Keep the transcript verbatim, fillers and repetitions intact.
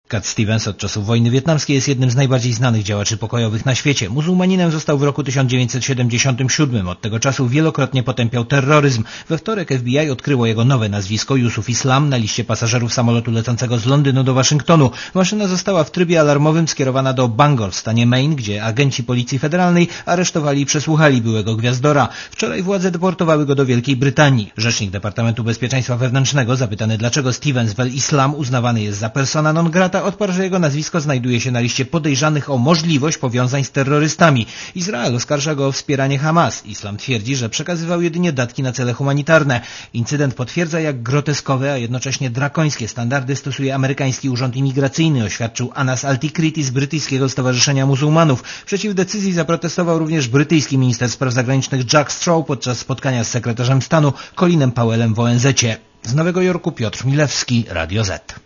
Cat Stevens od czasów wojny wietnamskiej jest jednym z najbardziej znanych działaczy pokojowych na świecie. Muzułmaninem został w roku tysiąc dziewięćset siedemdziesiątym siódmym. Od tego czasu wielokrotnie potępiał terroryzm. We wtorek F B I odkryło jego nowe nazwisko Yusuf Islam na liście pasażerów samolotu lecącego z Londynu do Waszyngtonu. Maszyna została w trybie alarmowym skierowana do Bangor w stanie Maine, gdzie agenci Policji Federalnej aresztowali i przesłuchali byłego gwiazdora. Wczoraj władze deportowały go do Wielkiej Brytanii. Rzecznik Departamentu Bezpieczeństwa Wewnętrznego, zapytany dlaczego Stevens Vel Islam uznawany jest za persona non grata, odparł, że jego nazwisko znajduje się na liście podejrzanych o możliwość powiązań z terrorystami. Izrael oskarża go o wspieranie Hamas. Islam twierdzi, że przekazywał jedynie datki na cele humanitarne. Incydent potwierdza, jak groteskowe, a jednocześnie drakońskie standardy stosuje amerykański urząd imigracyjny, oświadczył Anas Al-Tikriti z brytyjskiego Stowarzyszenia Muzułmanów. Przeciw decyzji zaprotestował również brytyjski minister spraw zagranicznych Jack Straw podczas spotkania z sekretarzem stanu Colinem Powellem w O N Z-cie. Z Nowego Jorku Piotr Milewski, Radio Z.